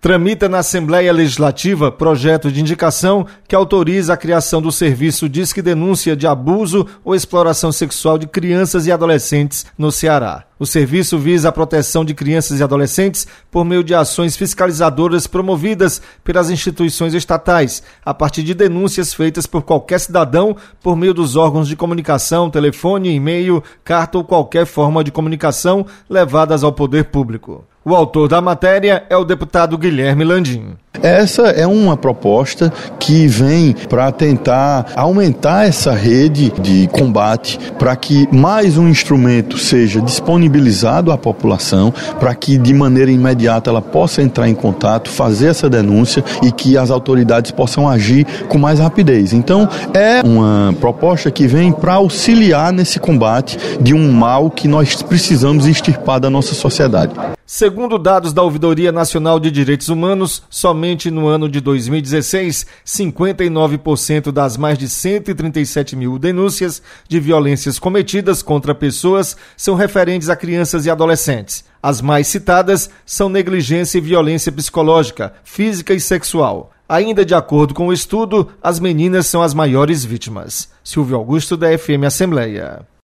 Tramita na Assembleia Legislativa projeto de indicação que autoriza a criação do serviço Disque Denúncia de abuso ou exploração sexual de crianças e adolescentes no Ceará. O serviço visa a proteção de crianças e adolescentes por meio de ações fiscalizadoras promovidas pelas instituições estatais, a partir de denúncias feitas por qualquer cidadão por meio dos órgãos de comunicação, telefone, e-mail, carta ou qualquer forma de comunicação levadas ao poder público. O autor da matéria é o deputado Guilherme Landim. Essa é uma proposta que vem para tentar aumentar essa rede de combate, para que mais um instrumento seja disponibilizado à população, para que de maneira imediata ela possa entrar em contato, fazer essa denúncia e que as autoridades possam agir com mais rapidez. Então, é uma proposta que vem para auxiliar nesse combate de um mal que nós precisamos extirpar da nossa sociedade. Segundo dados da Ouvidoria Nacional de Direitos Humanos, somente no ano de 2016, 59% das mais de 137 mil denúncias de violências cometidas contra pessoas são referentes a crianças e adolescentes. As mais citadas são negligência e violência psicológica, física e sexual. Ainda de acordo com o estudo, as meninas são as maiores vítimas. Silvio Augusto, da FM Assembleia.